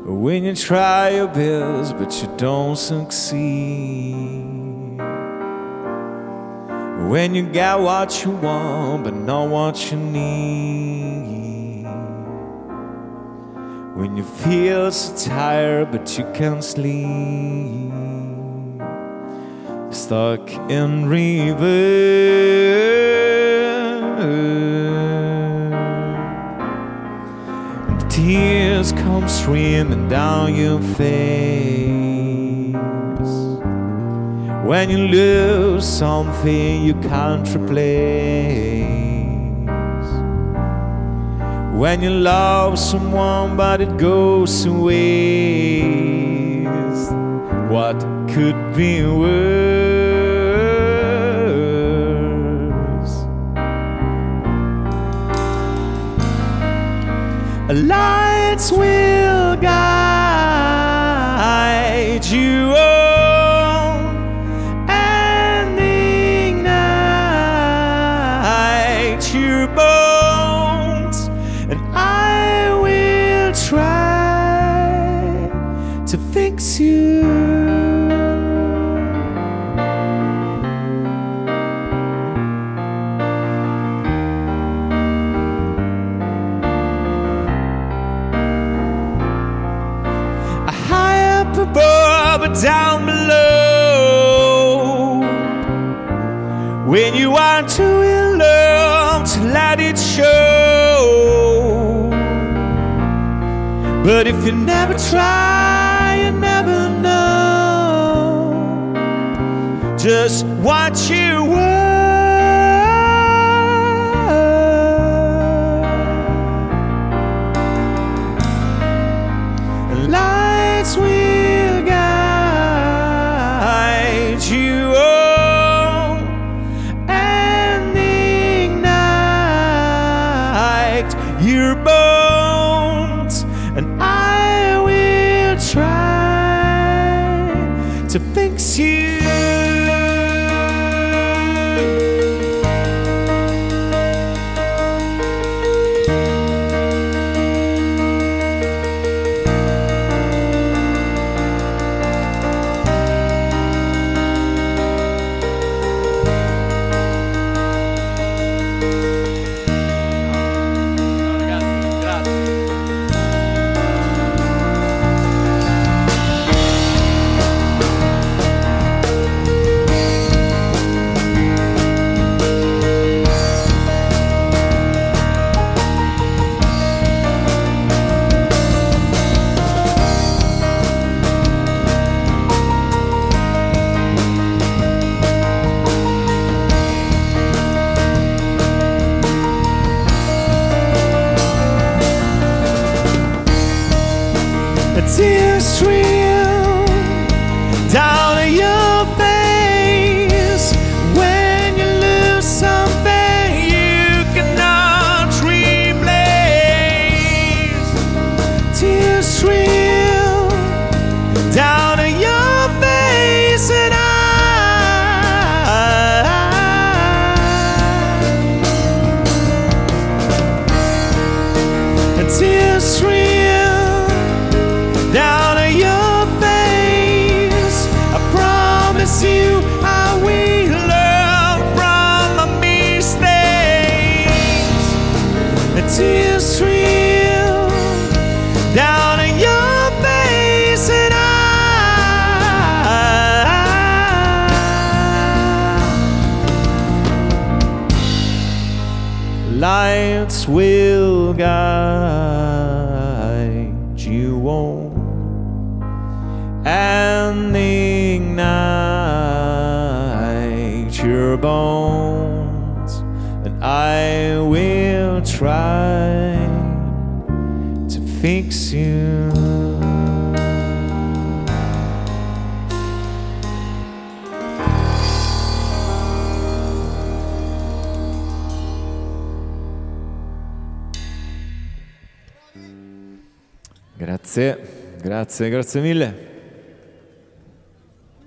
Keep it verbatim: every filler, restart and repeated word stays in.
When you try your best but you don't succeed, when you got what you want but not what you need, when you feel so tired but you can't sleep, stuck in reverse, tears come streaming down your face. When you lose something you can't replace, when you love someone but it goes to waste, what could be worse? Lights will guide you on and ignite your bones, and I will try to fix you. Above or down below, when you are too in love to let it show. But if you never try, you never know just what you were. Lights will guide you on and ignite your bones, and I will try to fix you. Tears stream down your face when you lose something you cannot replace. Tears stream down your face, and I, and tears stream down your face. I promise you I will learn from my mistakes. The tears stream down your face, and I, lights will guide you on and ignite your bones, and I will try to fix you. Grazie, grazie, grazie mille.